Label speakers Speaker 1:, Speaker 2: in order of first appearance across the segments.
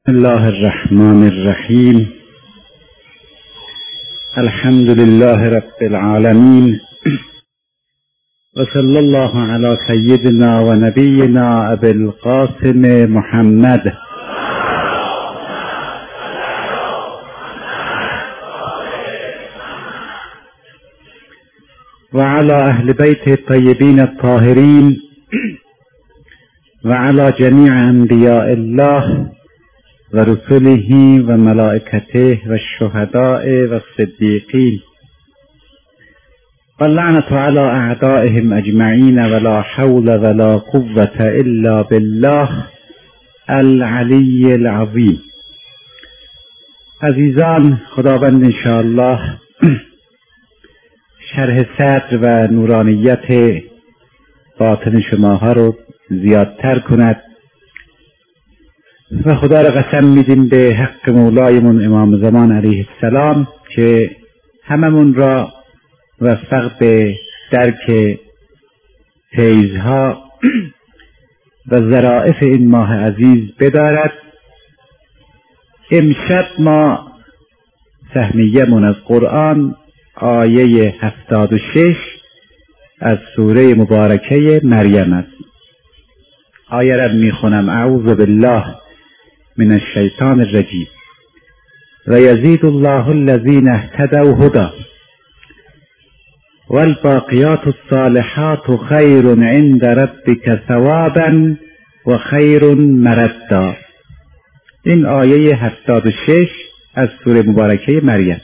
Speaker 1: بسم الله الرحمن الرحیم. الحمد لله رب العالمین و صلی الله علی سیدنا و نبینا ابی القاسم محمد و علی اهل بیت الطیبین الطاهرین و علی جمیع انبیاء الله و رسله و ملائکته و الشهداء و الصدیقین و اللعنة علی اعدائهم اجمعین ولا حول ولا قوة الا بالله العلی العظیم. عزیزان، خداوند انشاءالله شرح صدر و نورانیت باطن شماها رو زیادتر کند و خدا را قسم میدیم به حق مولایمون امام زمان علیه السلام که هممون را موفق به درک فیضها و ظرائف این ماه عزیز بدارد. امشب ما سهمیه‌مون از قرآن آیه 76 از سوره مبارکه مریم است. آیه را میخونم: اعوذ بالله من الشیطان الرجیم و یزید الله الذین اهتدوا هدی والباقیات الصالحات خیر عند ربک ثوابا و خیر مردا. این آیه 76 از سوره مبارکه مریم.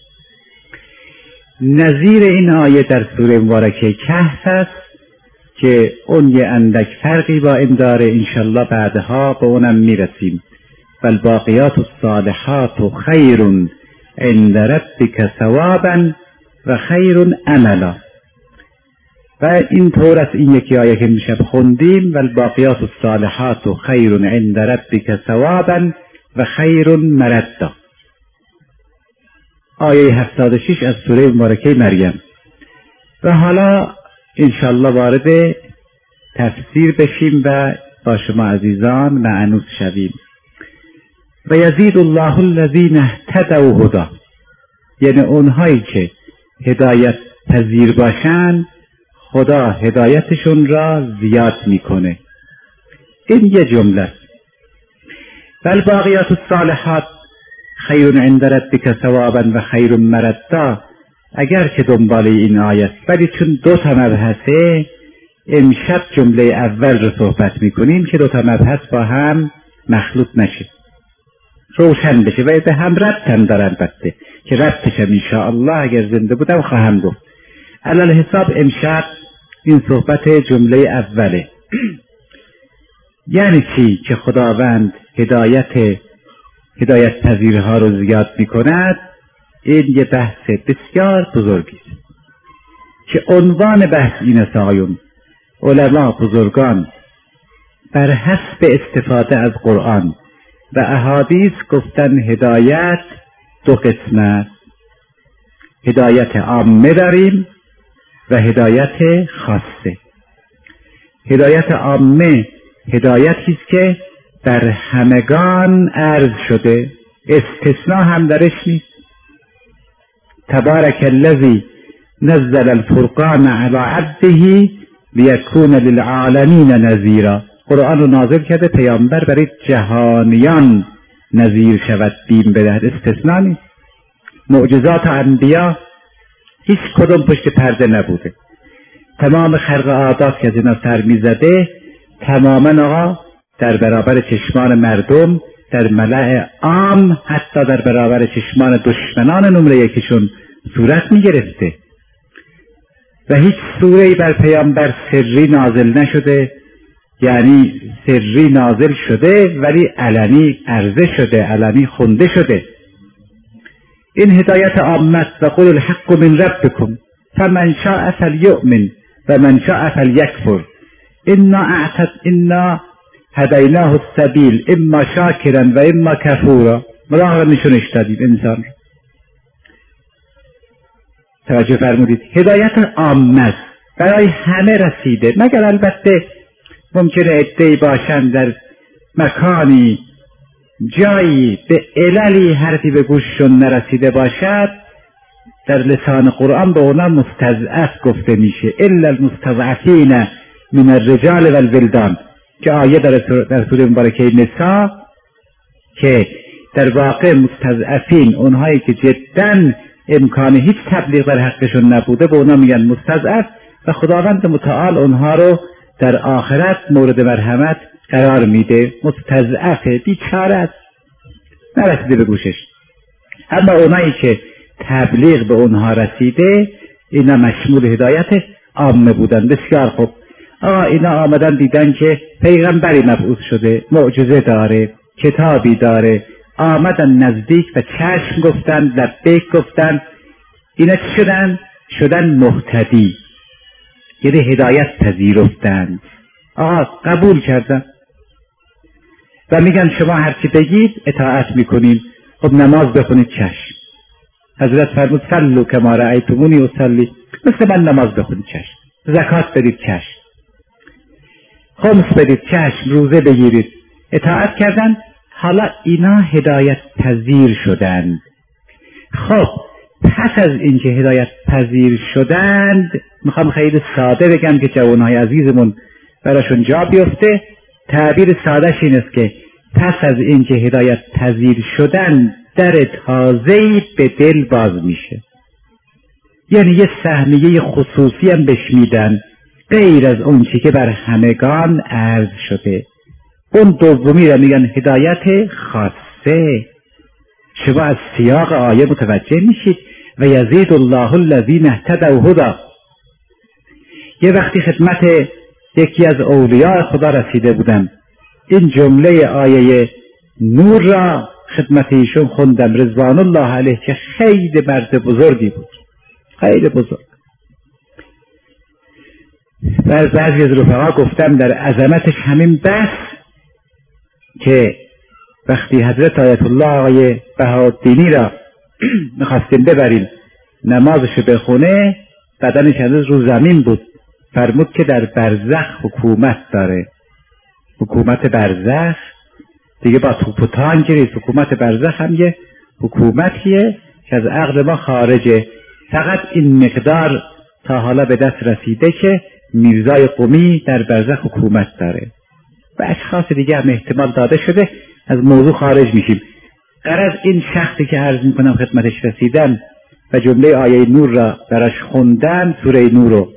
Speaker 1: نظیر این آیه در سوره مبارکه کهف است که اون یه اندک فرقی با این داره، انشالله بعدها به اونم میرسیم. والباقیات الصالحات خیر عند ربک ثوابا و خیر املا. و این طور است این یکی آیه که میشب خوندیم: والباقیات الصالحات خیر عند ربک ثوابا و خیر مردا. آیه 76 از سوره مبارکه مریم. و حالا انشالله وارد تفسیر بشیم و با شما عزیزان معنوس شویم. و یزید الله الذین اهتدوا هدی، یعنی اونهایی که هدایت پذیر باشن خدا هدایتشون را زیاد میکنه. این یه جمله. بل باقیات الصالحات خیر عند ربک ثوابا و خیر مردا. اگر که دنبال این آیه، ولی چون دو تا مبحثه امشب جمله اول رو صحبت میکنیم که دو تا مبحث با هم مخلوط نشه، روشن بشه و به هم ربط هم دارن، البته که ربطش هم انشاءالله اگر زنده بودم خواهم گفت. علل حساب امشب این صحبت جمله اوله. یعنی چی که خداوند هدایت پذیرها رو زیاد میکند؟ این یه بحث بسیار بزرگی است که عنوان بحث این است آقایون. علما بزرگان بر حسب استفاده از قرآن و احادیث گفتن هدایت دو قسم است: هدایت عامه داریم و هدایت خاصه. هدایت عامه هدایتی است که در همگان عرض شده، استثناء هم درش نیست. تبارک الذی نزل الفرقان علی عبده لیکون للعالمین نذیرا. قرآن رو نازل کرده پیامبر برای جهانیان نذیر شود، بیم بدهد. استثناء نیست. معجزات انبیا هیچ کدوم پشت پرده نبوده. تمام خرق عادات که از اینا سر میزده تماما آقا در برابر چشمان مردم، در ملأ عام، حتی در برابر چشمان دشمنان نمره یکیشون صورت میگرفته. و هیچ سوره‌ای بر پیامبر سری نازل نشده، یعنی سری نازل شده ولی علنی عرضه شده، علنی خونده شده. این هدایت عامت. و قل الحق من ربکم فمن شاء فلیؤمن و من شاء فلیکفر انا هدیناه السبیل اما شاکرا و اما کفورا. راه را نشونش دادیم انسان. توجه فرمودید؟ هدایت عامه برای همه رسیده، مگر البته ممکنه عده‌ای باشن در مکانی جایی به عللی حرفی به گوششون نرسیده باشد در لسان قرآن به اونا مستضعف گفته میشه. الا المستضعفین من الرجال والولدان که آیه در سوره مبارکه نساء که در واقع مستضعفین اونهایی که جدا امکان هیچ تبلیغ در حقشون نبوده به اونا میگن مستضعف و خداوند متعال اونها رو در آخرت مورد مرحمت قرار میده. مستضعفه، بیچاره است، نرسیده به گوشش. اما اونایی که تبلیغ به اونها رسیده اینا مشمول هدایت عامه بودن. بسیار خوب، اینا آمدن دیدن که پیغمبری مبعوث شده، معجزه داره، کتابی داره، آمدن نزدیک و چشم گفتن، لبیک گفتن. اینا چی شدن؟ شدن مهتدی، یعنی هدایت پذیرفتند، قبول کردن و میگن شما هرچی بگید اطاعت میکنیم. خب نماز بخونید، چشم. حضرت فرمود صلوا کما رأیتمونی اصلی، مثل من نماز بخونید، چشم. زکات بدید، چشم. خمس بدید، چشم. روزه بگیرید، اطاعت کردن. حالا اینا هدایت پذیر شدند. خب پس از اینکه هدایت پذیر شدند، میخوام خیلی ساده بگم که جوانهای عزیزمون براشون جا بیفته. تعبیر سادهش این است که پس از اینکه هدایت پذیر شدن در تازه‌ای به دل باز میشه، یعنی یه سهمیه خصوصی هم بهش میدن غیر از اون چی که بر همگان عرض شده. اون دومی را میگن هدایت خاصه. شما از سیاق آیه متوجه میشید و یزید الله الذین اهتدوا هدی. یه وقتی خدمت یکی از اولیاء خدا رسیده بودم، این جمله آیه نور را خدمت ایشون خوندم رضوان الله علیه که خیلی مرد بزرگی بود، خیلی بزرگ. و از بعضی از رفقا گفتم در عظمتش همین بس که وقتی حضرت آیت الله آقای بهاءالدینی را میخواستیم ببریم نمازش بخونه، بدنش هنوز رو زمین بود، فرمود که در برزخ حکومت داره. حکومت برزخ دیگه با توپ و تانک نیست. حکومت برزخ هم یه حکومتیه که از عقل ما خارجه. فقط این مقدار تا حالا به دست رسیده که میرزای قمی در برزخ حکومت داره و اشخاص دیگه هم احتمال داده شده. از موضوع خارج میشیم. غرض این شخصی که عرض میکنم خدمتش رسیدن و جمله آیه نور را براش خوندن، سوره نور رو،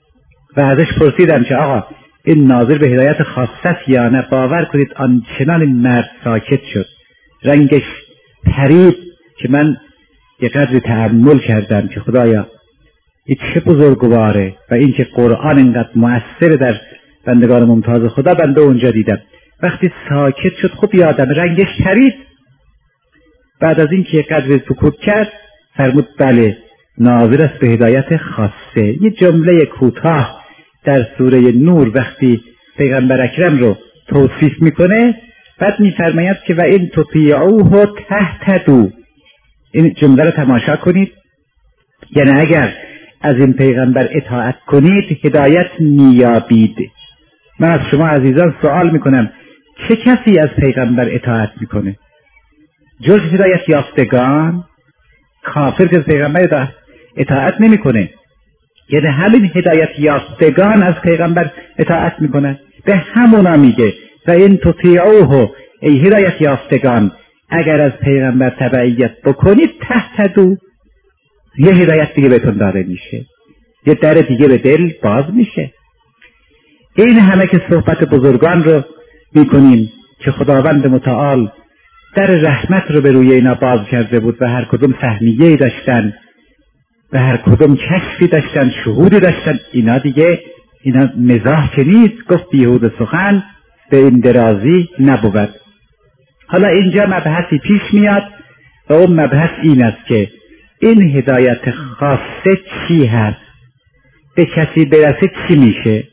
Speaker 1: و ازش پرسیدم که آقا این ناظر به هدایت خاصه یا نه؟ باور کنید آنچنان مرد ساکت شد، رنگش پرید که من یه قدری تأمل کردم که خدایا این چه بزرگواره و این که قرآن اینقدر مؤثر در بندگان ممتاز خدا. بنده اونجا دیدم وقتی ساکت شد، خب یادم رنگش پرید. بعد از این که یه قدری سکوت کرد فرمود بله ناظر است به هدایت خاصه. یه جمله کوتاه در سوره نور وقتی پیغمبر اکرم رو توصیف میکنه، بعد میفرماید که و این تطیعوه تهتدوا. این جمله رو تماشا کنید، یعنی اگر از این پیغمبر اطاعت کنید هدایت میابید. من از شما عزیزان سوال میکنم چه کسی از پیغمبر اطاعت میکنه جز هدایت یافتگان؟ کافر که از پیغمبر اطاعت نمیکنه. یعنی همین هدایت یافتگان از پیغمبر اطاعت میکنه. به همونا میگه و این تطیعوه، ای هدایت یافتگان اگر از پیغمبر تبعیت بکنید تهتدوا، یه هدایت دیگه بهتون داده میشه، یه در دیگه به دل باز میشه. این همه که صحبت بزرگان رو میکنیم که خداوند متعال در رحمت رو به روی اینا باز کرده بود و هر کدوم فهمیه‌ای داشتن و هر کدوم کشفی داشتن، شهودی داشتن. اینا دیگه اینا مزاح که نیست، گفت بیهود سخن به این درازی نبود. حالا اینجا مبحثی پیش میاد و اون مبحث این است که این هدایت خاصه چی هست؟ به کسی برسه چی میشه؟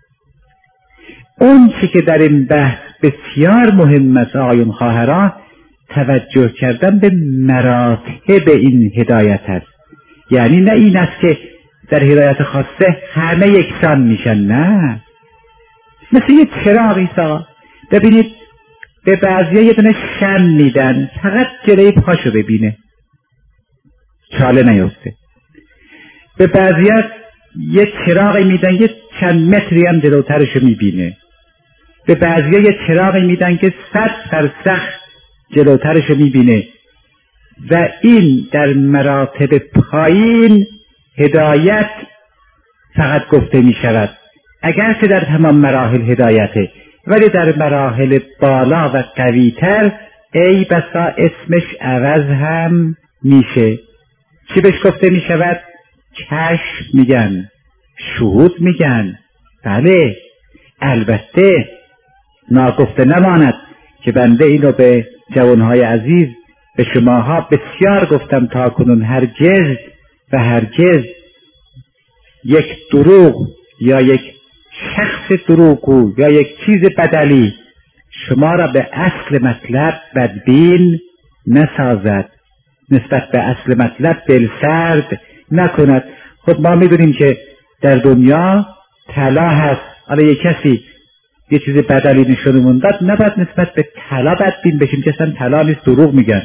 Speaker 1: اون چی که در این بحث بسیار مهم است آقایون خواهران، توجه کردن به مراتب این هدایت است. یعنی نه این است که در هدایت خاصه همه یکسان میشن، نه، مثل یه چراغی سا. ببینید به بعضیا یه دونه شم میدن فقط جلوی پاشو ببینه، چاله نیفته. به بعضیا یه چراغی میدن یه چند متری هم جلوترشو میبینه. به بعضیا یه چراغی میدن که 100 فرسخ جلوترشو میبینه. و این در مراتب پایین هدایت فقط گفته میشود، اگرچه در تمام مراحل هدایته، ولی در مراحل بالا و قویتر ای بسا اسمش عوض هم میشه. چی بهش گفته میشود؟ کشف میگن، شهود میگن. بله، البته ناگفته نماند که بنده اینو به جوانهای عزیز، به شماها بسیار گفتم تا کنون، هرگز و هرگز یک دروغ یا یک شخص دروغگو یا یک چیز بدلی شما را به اصل مطلب بدبین نسازد، نسبت به اصل مطلب دلسرد نکند. خود ما میدونیم که در دنیا طلا هست، حالا یک کسی یه چیز بدلی نشونمون داد، نباید نسبت به طلا بدبین بشیم که اصلا طلا نیست، دروغ میگن.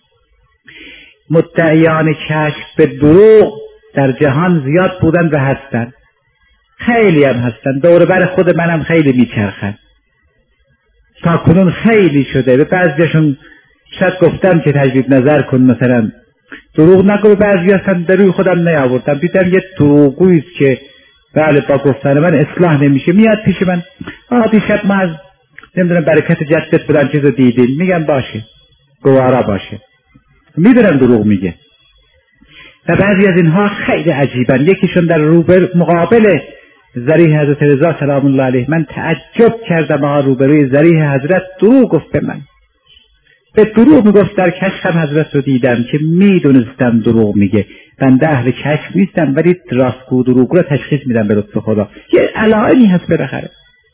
Speaker 1: مدعیان کشف به دروغ در جهان زیاد بودن و هستن، خیلی هم هستن، دور بر خود منم خیلی میچرخن، تا کنون خیلی شده. به بعضیشون شاید گفتم که تجدید نظر کن، مثلا دروغ نگو. به بعضی هستن در روی خودم نیاوردم، دیدم یه دروغگوییست که بله با گفتن من اصلاح نمیشه، میاد پیش من، دیشب ما از نمیدونم برکت جدت بودن چیزو دیدیم، میگم باشه، گوارا باشه، میدونم دروغ میگه. و بعضی از اینها خیلی عجیبن. یکیشون در مقابل ذریح حضرت رضا سلام الله علیه، من تعجب کردم، روبروی ذریح حضرت دروغ گفت به من، به دروغ میگفت در کشفم حضرت رو دیدم که میدونستم دروغ میگه. بنده اهل کشف نیستم ولی راستگو دروغ رو تشخیص میدم به لطف خدا. یه علائمی هست بالاخره.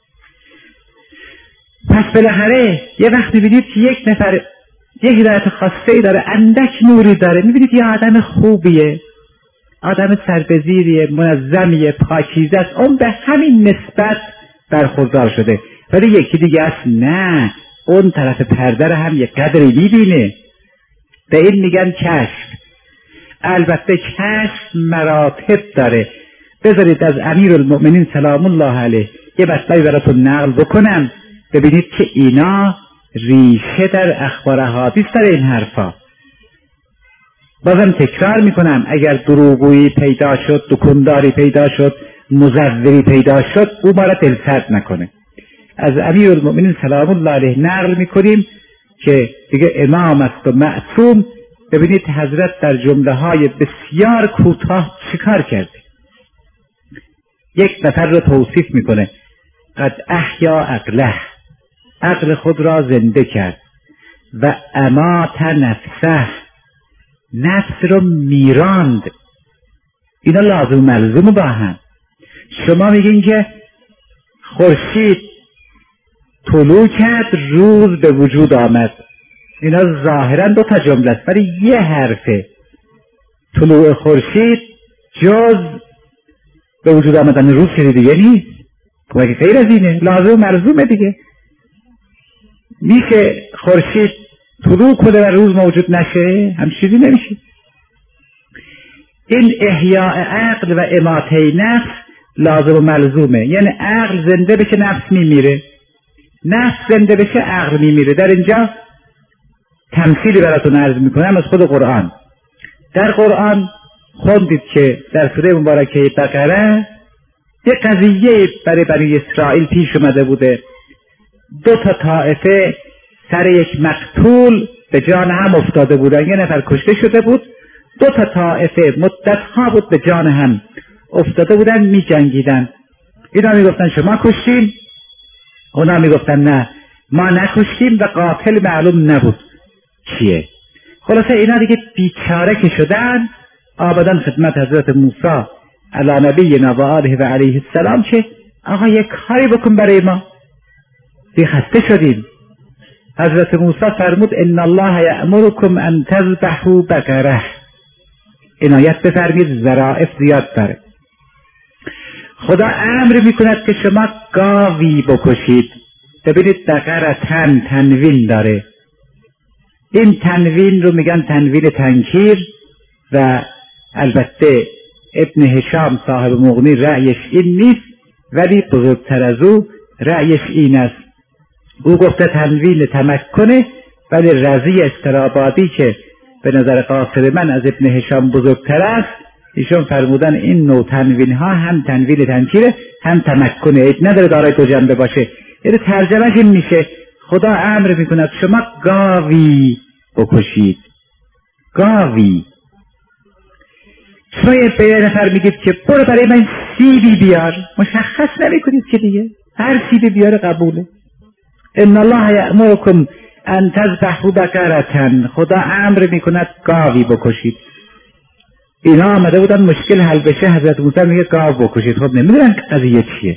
Speaker 1: پس بالاخره یه وقت میبینید که یک نفر یه هدایت خاصه‌ای داره، اندک نوری داره، میبینید یه آدم خوبیه، آدم سربزیریه، منظمیه، پاکیزه است، اون به همین نسبت برخوردار شده. ولی یکی دیگه است نه، اون طرف پرده رو هم یک قدری میبینه. به این میگن کشف. البته کشف مراتب داره. بذارید از امیرالمؤمنین سلام الله علیه یه مطلبی براتون نقل بکنم، ببینید که اینا ریشه در اخبار احادیث داره این حرفا. بازم تکرار میکنم، اگر دروغگویی پیدا شد، دکنداری پیدا شد، مزوری پیدا شد، او ما را دلسرد نکنه. از امیرالمؤمنین سلام الله علیه نقل میکنیم که دیگه امام است و معصوم. ببینید حضرت در جمله های بسیار کوتاه چیکار کرده. یک نفر رو توصیف میکنه، قد احیا عقله، عقل خود را زنده کرد، و امات نفسه، نفس رو میراند. اینا لازم ملزوم با هم. شما میگین که خورشید طلوع کرد، روز به وجود آمد، اینا ظاهرا دو تا جمله است ولی یه حرفه. طلوع خورشید جز به وجود آمدن روز چیزی دیگه نیست. مگه غیر از اینه؟ لازم ملزومه دیگه. میشه خورشید طلوع کنه و روز موجود نشه؟ هم چیزی نمیشه. این احیاء عقل و اماته نفس لازم و ملزومه. یعنی عقل زنده بشه نفس میمیره، نفس زنده بشه عقل میمیره. در اینجا تمثیلی براتون عرض میکنم از خود قرآن. در قرآن خوندید که در سوره مبارکه بقره یه قضیه برای بنی اسرائیل پیش اومده بوده. دو تا طائفه سر یک مقتول به جان هم افتاده بودن. یه نفر کشته شده بود، دو تا طائفه مدتها بود به جان هم افتاده بودن، می جنگیدن. اینا می گفتن شما کشتین، اونا می گفتن نه ما نکشتیم و قاتل معلوم نبود کیه. خلاصه اینا دیگه بیچاره که شدن، آمدن خدمت حضرت موسی علی نبینا و آله و علیه السلام که آقا یک کاری بکن برای ما، خسته شدیم. حضرت موسی فرمود ان الله یأمرکم ان تذبحوا بقره، عنایت بفرمید ظرافت زیاد داره. خدا امر میکند که شما گاوی بکشید. ببینید بقرتن تنوین داره. این تنوین رو میگن تنوین تنکیر و البته ابن هشام صاحب مغنی رأیش این نیست، ولی بزرگتر از او رأیش این است. او گفته تنوین تمکنه، ولی رضی استرابادی که به نظر قاصد من از ابن هشام بزرگتر است، ایشون فرمودن این نوع تنوین ها هم تنوین تنکیره هم تمکنه، عیب نداره دارای دو جنبه باشه. یعنی ترجمهش این میشه خدا امر میکند شما گاوی بکشید. گاوی شما به یه نفر میگید که برو برای من سیبی بیار، مشخص نمیکنید که دیگه هر سیبی بیاره قبوله. ان الله یأمرکم ان تذبحوا بقرة، خدا امر میکند گاوی بکشید. اینا آمده بودن مشکل حل بشه، حضرت موسی میگه گاو بکشید. خب نمیدونن قضیه چیه.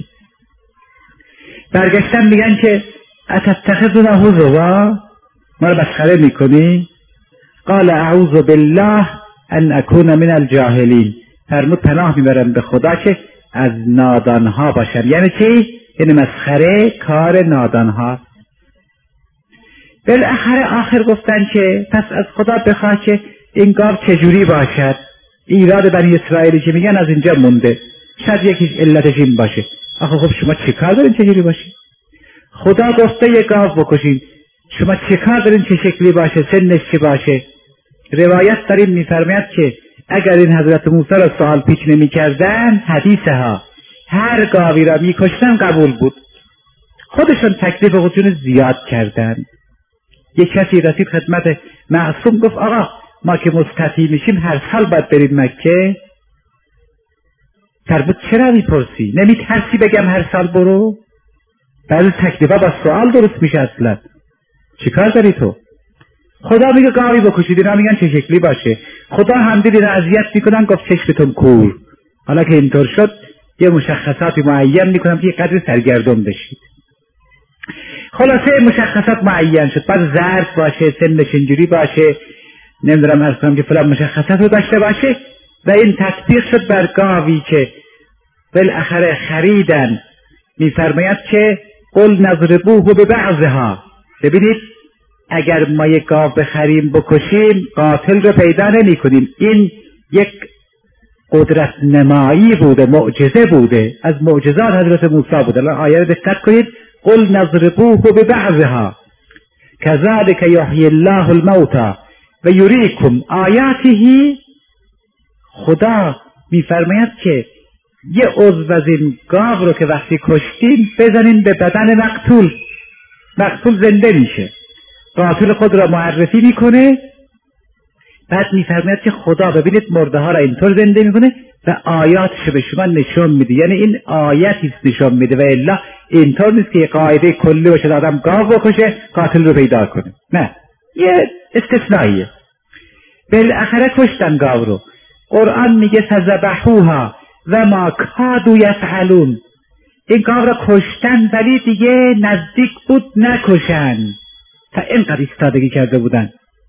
Speaker 1: برگشتن میگن که اتتخذنا هزوا، ما رو مسخره میکنی؟ قال اعوذ بالله ان اکون من الجاهلین، فرمود پناه میبرم به خدا که از نادانها باشم. یعنی چی؟ یعنی مسخره کار نادانها. بالاخره آخر گفتن که پس از خدا بخواه که این گاو چجوری باشد. ایراد بنی اسرائیلی که میگن از اینجا مونده، شاید یکیش علتش این باشه. آخه خب شما چه کار دارین چجوری باشی؟ خدا گفته یک گاو بکشین، شما چه کار دارین چه شکلی باشه، سنش چه باشه؟ روایت داریم میفرماید که اگر این حضرت موسی را سوال پیچ نمی کردن، حدیثه ها هر گاوی را میکشتن قبول بود. خودشون تکلیف خودشون زیاد کردن. یک کسی رسید خدمت معصوم گفت آقا ما که مستطیع میشیم هر سال باید بریم مکه. فرمود چرا میپرسی؟ نمیترسی بگم هر سال برو؟ بعضی تکلیفا با سوال درست میشه اصلا. چی کار داری تو؟ خدا میگه گاوی بکشید، اینا میگن چه شکلی باشه. خدا هم دیدین اذیت میکنن، گفت چشمتون کور. حالا که اینطور شد یه مشخصاتی معین میکنم که قدر سرگردون بشید. خلاصه مشخصات معین شد، بعد زرد باشه، سنش اینجوری باشه، نمیدونم ارز کنم که فلان مشخصات رو داشته باشه و این تطبیق شد بر گاوی که بالاخره خریدن. میفرماید که قل نضربوه ببعضها. ببینید اگر ما یک گاو بخریم بکشیم قاتل رو پیدا نمی کنیم. این یک قدرت نمایی بوده، معجزه بوده، از معجزات حضرت موسی بوده. الان آیه رو دقت کنید، قل نضربوه ببعضها كذلك یحیی الله الموتى و یریکم آیاته. خدا میفرماید که یه عضو از این گاو رو که وقتی کشتیم بزنین به بدن مقتول زنده میشه، قاتل خود را معرفی میکنه. بعد میفرماید که خدا ببینید مرده ها را اینطور زنده میکنه و آیاتش به شما نشون میده. یعنی این آیتی نشون میده و الا اینطور نیست که یه قاعده کلی باشه آدم گاو بکشه قاتل رو پیدا کنه. نه، یه استثنائیه. بالاخره کشتن گاو رو. قرآن میگه فذبحوها و ما کادوا یفعلون. این گاو را کشتن ولی دیگه نزدیک بود نکشن، تا اینقدر ایستادگی کرده بودن.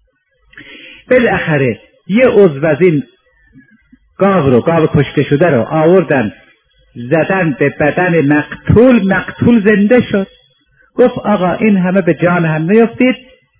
Speaker 1: بالاخره یه عضو از این گاو کشته شده رو آوردن زدن به بدن مقتول زنده شد. گفت آقا این همه به جان هم نیفتید،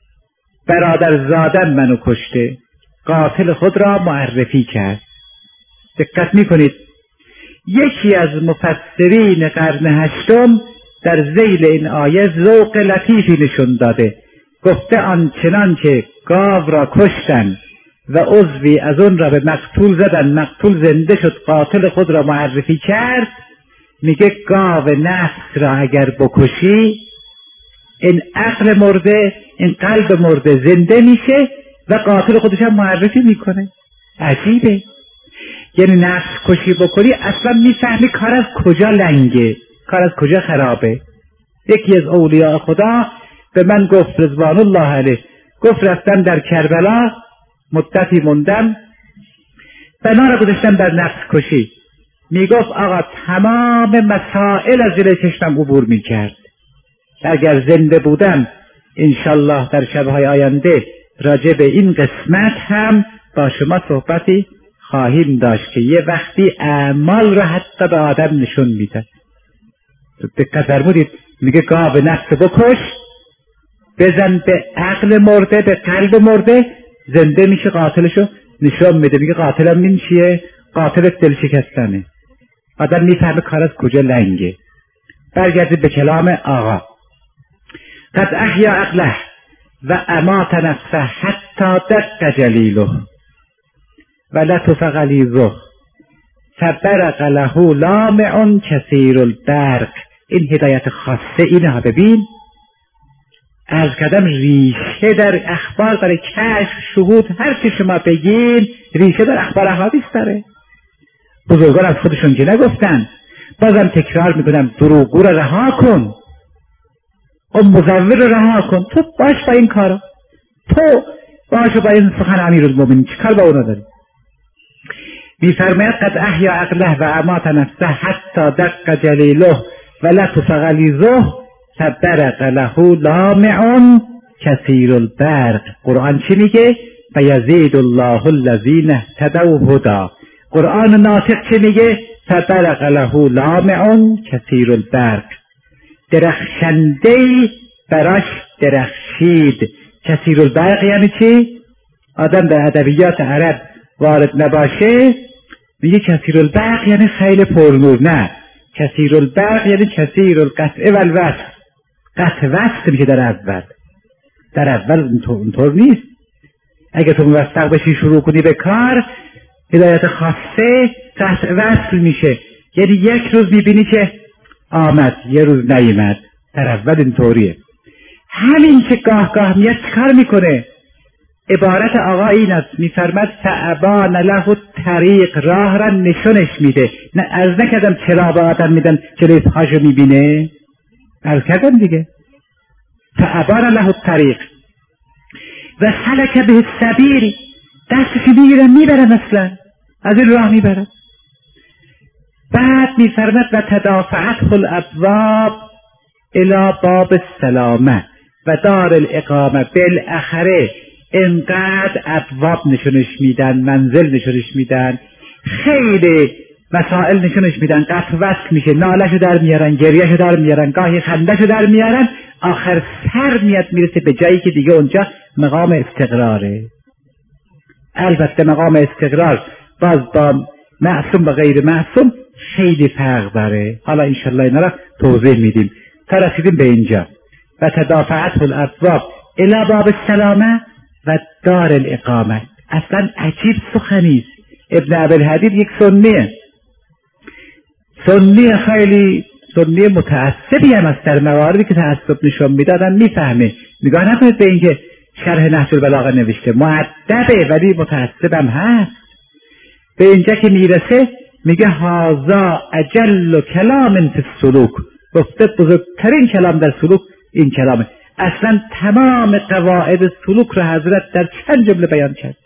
Speaker 1: برادر زادن منو کشته. قاتل خود را معرفی کرد. دقت میکنید یکی از مفسرین قرن هشتم در ذیل این آیه ذوق لطیفی نشون داده. گفته آنچنان که گاو را کشتن و عضوی از اون را به مقتول زدن، مقتول زنده شد، قاتل خود را معرفی کرد. میگه گاو نفس را اگر بکشی این عقل مرده، این قلب مرده زنده میشه و قاتل خودش هم معرفی میکنه. عجیبه. یعنی نفس کشی بکنی اصلا میفهمی کار از کجا لنگه، کار از کجا خرابه. یکی از اولیاء خدا به من گفت رضوان الله علیه، گفت رفتم در کربلا مدتی موندم، بنا را گذاشتم در نفس کشی. میگفت آقا تمام مسائل از جلوی چشمم عبور میکرد. اگر زنده بودم انشالله در شبهای آینده راجع به این قسمت هم با شما صحبتی خواهیم داشت که یه وقتی اعمال را حتی به آدم نشون میده. دقت فرمودید میگه گاو نفس بکش، بزن به عقل مرده، به قلب مرده، زنده میشه، قاتلشو نشون میده. میگه قاتلم این چیه؟ قاتلت دل شکستنه. آدم میفهمه کار از کجا لنگه. برگردید به کلام آقا. قد احیا عقله و امات نفسه حتی دق جلیله و لطف غلیظه فبرق له لامع کثیر البرق. این هدایت خاصه اینه ها. ببین از کدام ریشه در اخبار، در کشف، شهود، هر چی شما بگین ریشه در اخبار احادیث داره. بزرگان از خودشون که نگفتن. بازم تکرار میکنم، دروغگو رو رها کن، اون مزور رو رها کن. تو باش با این کارا، تو باش با این سخن امیرالمومنین، چی کار با اونا داری؟ میفرماید قد احیا عقله و امات نفسه حتی دق جلیله و لطف غلیظه فبرق له لامع کثیر البرق. قرآن چی میگه؟ و یزید الله الذین اهتدوا هدی. قرآن ناطق چی میگه؟ فبرق له لامع کثیر البرق. درخشنده براش درخشید. کثیر البرق یعنی چی؟ آدم در ادبیات عرب وارد نباشه میگه کثیر البرق یعنی خیلی پرنور. نه، کثیر البرق یعنی کثیر القطع و الوصل. قطع وصل میشه در اول. در اول اونطور نیست. اگه تو موفق بشی شروع کنی به کار، هدایت خاصه قطع وصل میشه. یعنی یک روز میبینی که آمد، یه روز نیامد. در اول اینطوریه. همین که گاه گاه میاد چیکار میکنه؟ عبارت آقا این است، میفرماد فابان له الطریق، راه را نشونش میده. نه از نکردم چرا با آدم میدن جلوی پاشو میبینه، از کردم دیگه. فابان له الطریق و سلک به السبیل، دستش میگیرن میبرن، اصلا از این راه میبرن. بعد میفرماد و تدافعته الابواب الی باب السلامه و دار الاقامه. بالاخره انقدر ابواب نشونش میدن، منزل نشونش میدن، خیلی مسائل نشونش میدن. قطع وصل میشه، نالشو در میارن، گریهشو در میارن، گاهی خندهشو در میارن. آخر سر میاد میرسه به جایی که دیگه اونجا مقام استقراره. البته مقام استقرار باز با معصوم و غیر معصوم خیلی فرق داره. حالا انشالله اینا را توضیح میدیم. تا رسیدیم به اینجا. و تدافعته الابواب الی باب السلامه و دار الاقامه. اصلا عجیب سخنیست. ابن ابوالحدید یک سنی خیلی سنی متعصبی هم است. در مواردی که تعصب نشون میدادن میفهمه. نگاه نکنید به اینکه شرح نهج البلاغه نوشته، مؤدبه ولی متعصب هم هست. به اینجا که میرسه میگه هذا اجل کلام فی السلوک. گفته بزرگترین کلام در سلوک این کلامه. اصلا تمام قواعد سلوک را حضرت در چند جمله بیان کرد.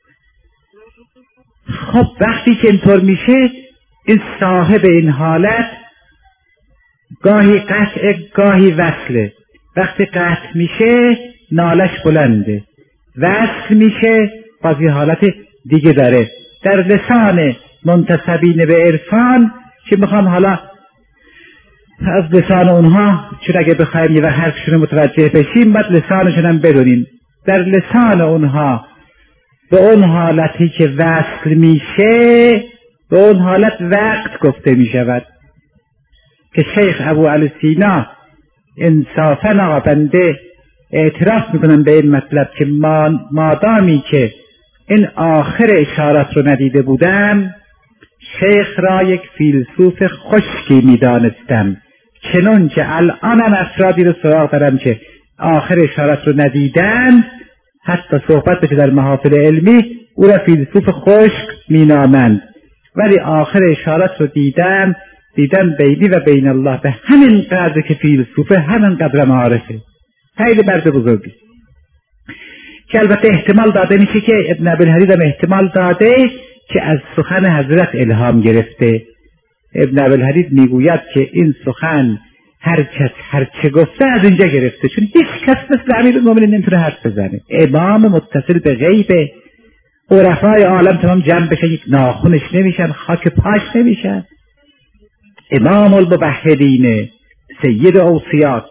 Speaker 1: خب وقتی که اینطور میشه، این صاحب این حالت گاهی قطع گاهی وصله. وقتی قطع میشه نالش بلنده، وصل میشه بازی حالت دیگه داره. در لسان منتسبین به عرفان که میخوام حالا از لسان اونها، چون اگه بخوایم یه حرفشون متوجه بشیم باید لسانشون هم بدونیم. در لسان اونها به اون حالتی که وصل میشه به اون حالت وقت گفته میشود که شیخ ابو علی سینا انصافا بنده اعتراف میکنم به این مطلب که مادامی که این آخر اشارات رو ندیده بودم، شیخ را یک فیلسوف خشکی میدانستم، چنان که الانم افرادی رو سراغ دارم که آخر اشارات رو ندیدن، حتی صحبت بشه در محافل علمی او را فیلسوف خشک مینامند، ولی آخر اشارات رو دیدم بینی و بین الله به همین قدر که فیلسوفه همین قدر معارفه. خیلی مرد بزرگی که البته احتمال داده میشه که ابن ابوالحدید هم احتمال داده که از سخن حضرت الهام گرفته. ابن ابوالحدید میگوید که این سخن هر کس هر چه گفته از اینجا گرفته، چون هیچ کس مثل امیرالمومنین نمیتونه حرف بزنه. امام متصل به غیب، عرفای عالم تمام جمع بشن یک ناخونش نمیشن، خاک پاش نمیشن. امام الموحدینه، سید اوصیاست.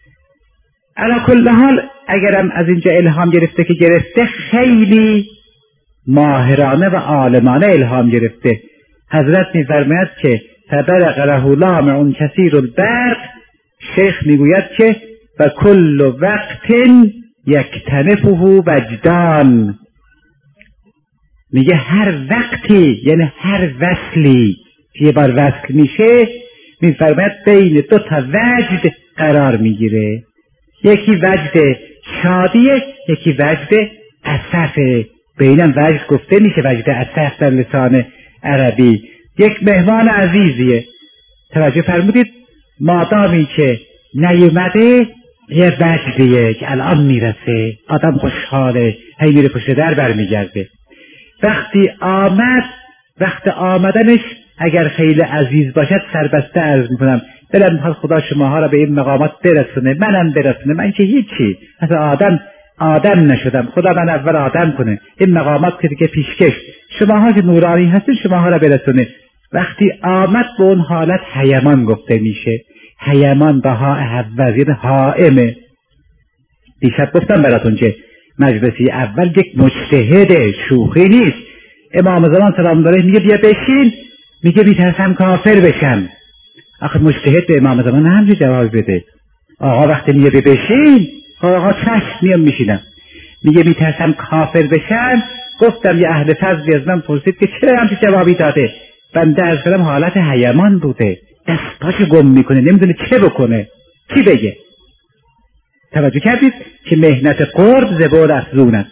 Speaker 1: علی کل حال اگرم از اینجا الهام گرفته که گرفته، خیلی ماهرانه و عالمانه الهام گرفته. حضرت می‌فرماید که فبرق له لامع کثیر البرق، شیخ میگوید که و کل وقت یکتنفه وجدان، میگه هر وقتی یعنی هر وصلی که یه بار وصل میشه، میفرماید بین دو تا وجد قرار میگیره، یکی وجد شادیه، یکی وجد اسفه. به اینم وجد گفته میشه، وجد اسف در لسان عربی. یک مهمان عزیزیه، توجه فرمودید، مادامی که نیومده یه وجدیه که الان میرسه، آدم خوشحاله، هی میره پشت در برمیگرده. وقتی آمد، وقت آمدنش اگر خیلی عزیز باشد سربسته عرض میکنم دلم میخواد خدا شماها را به این مقامات برسونه، منم برسونه، من که هیچی، اصلا آدم نشدم، خدا من اول آدم کنه، این مقامات که دیگه پیشکش، شماها که نورانی هستید شماها را برسونه. وقتی آمد به اون حالت حیمان گفته میشه. حیمان با ها حوزین حائمه. دیشب گفتم براتون که مجلسی اول یک مجتهد، شوخی نیست. امام زمان سلام الله علیه میگه بیا بشین، میگه میترسم کافر بشم. آخه مجتهد به امام زمان همچی جواب بده. آقا وقتی میگه بشین، آقا چشم میام میشینم. میگه میترسم کافر بشم. گفتم یه اهل فضلی از من پرسید که چرا همچی جوابی داده؟ بنده از کلم حالت حیمان بوده، دستاشو گم میکنه، نمیدونه چه بکنه، چی بگه. توجه کردید که مهنت قرب زبور افزون است.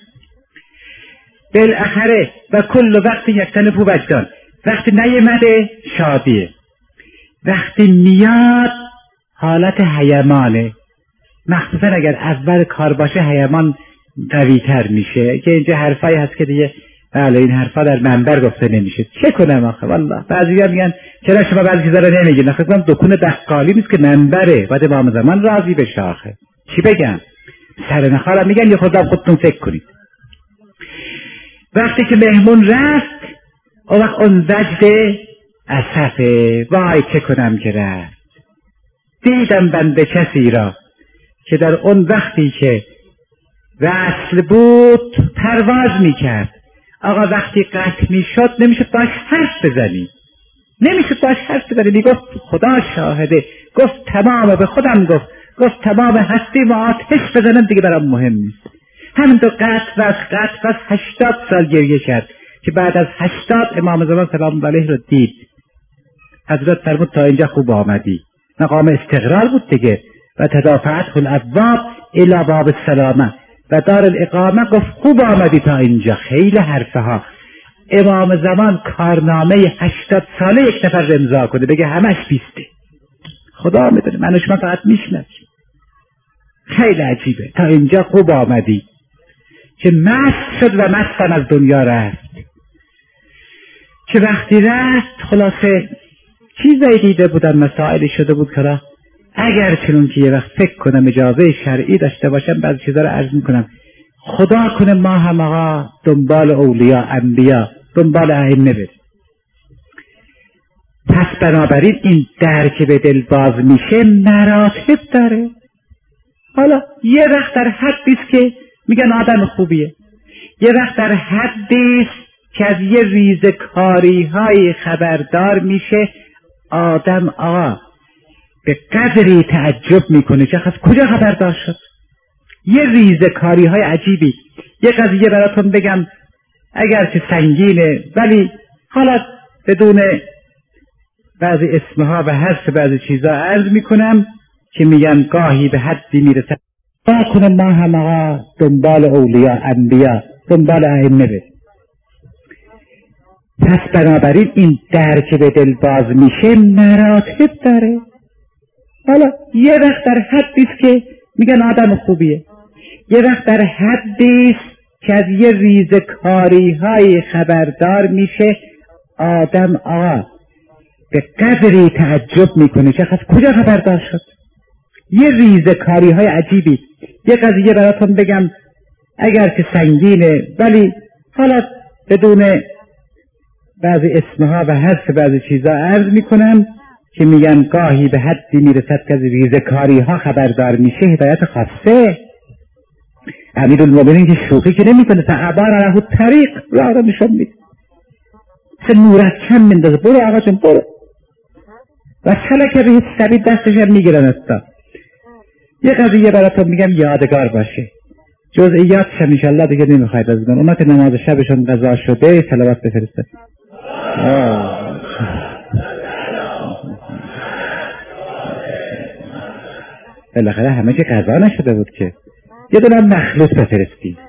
Speaker 1: بالاخره و کل وقت یکتنفه وجدان، وقتی نیامده شادیه، وقتی میاد حالت حیمانه. مخصوصا اگر اول کار باشه حیمان قوی تر میشه. که اینجا حرفایی هست که دیگه بله این حرفا در منبر گفته نمیشه. چه کنم آخه والله. بعضیا میگن چرا شما بعضی چیزا رو نمیگین؟ آخه من دکون دقالی نیست که منبره، بعد امام زمان راضی بشه. آخه چی بگم؟ سر نخارم میگن یه خودتون فکر کنید. وقتی که مهمون رفت، اون وقت اون وجد اسفه، وای چه کنم که رفت. دیدم بنده کسی را که در اون وقتی که وصل بود پرواز میکرد. آقا وقتی قطع میشد نمیشد باش حرف بزنی، نمیشد باش حرف بزنی. میگفت خدا شاهده، گفت تمام، به خودم گفت تمام هستی و آتش بزنم دیگه برام مهم نیست. همین تو قطع و 80 سال گریه کرد که بعد از 80 امام زمان سلام الله علیه رو دید. حضرت فرمود تا اینجا خوب آمدی. مقام استقرار بود دیگه. و تدافعت الابواب الی باب السلامه و دار الاقامه. گفت خوب آمدی تا اینجا. خیلی حرفه ها. امام زمان کارنامه 80 ساله یک نفر امضا کنه بگه همش 20. خدا میدونه، من و شما فقط میشنویم. خیلی عجیبه. تا اینجا خوب آمدی. که مست شد و مستم از دنیا رفت. که وقتی رفت خلاصه چیزایی دیده بودن، مسائلی شده بود که اگر چنون که یه وقت فکر کنم اجازه شرعی داشته باشم بعضی چیزا رو عرض میکنم. خدا کنه ما هم آقا دنبال اولیاء، انبیا، دنبال ائمه بریم. پس بنابراین این درک به دل باز میشه مراتب داره. حالا یه وقت در حدیست که میگن آدم خوبیه، یه وقت در حدیست که از یه ریزکاری های خبردار میشه. آدم آقا به قدری تعجب میکنه که از کجا خبردار شد. یه ریزکاری های عجیبی. یه قضیه براتون بگم اگرچه سنگینه ولی حالا بدون بعضی اسمها و حذف بعضی چیزا عرض میکنم که میگن گاهی به حدی میرسه با کنم ما هم آقا دنبال اولیاء، انبیا، دنبال ائمه بریم. پس بنابراین این درک به دل باز میشه مراتب داره. حالا یه وقت در حدیست که میگن آدم خوبیه، یه وقت در حدیست که از یه ریزکاری های خبردار میشه. آدم آقا به قدری تعجب میکنه که از کجا خبردار شد. یه ریزکاری های عجیبی. یه قضیه براتون بگم اگر که سنگینه ولی حالا بدون بعضی اسمها و حذف بعضی چیزا عرض میکنم که میگن گاهی به حدی میرسد که از ریزکاری ها خبردار میشه هدایت خاصه. امیرالمومنین که شوخی که نمیکنه، فعبان له الطریق، راه را نشان میده، سه نورت کم مندازه، برو آقا جون برو، و سلک به سبیل دستش هم میگیرن. استا یه قضیه براتون میگم یادگار باشه، جزئیاتش هم انشالله دیگه نمیخواید از من. اونا که نماز شبشون قضا شده صلوات بفرسته. بالاخره همه که قضا نشده بود که یه دونه مخلوط بفرستید.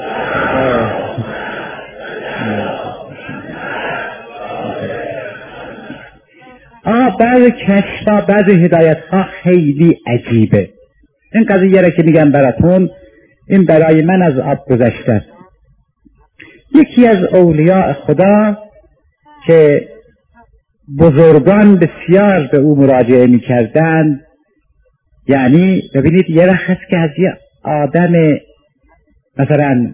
Speaker 1: بعض کشفا، بعض هدایت ها خیلی عجیبه. این قضیه را که میگم براتون، این برای من از آب گذشته است. یکی از اولیاء خدا که بزرگان بسیار به او مراجعه میکردند، یعنی ببینید یه وقت هست که از یه آدم مثلا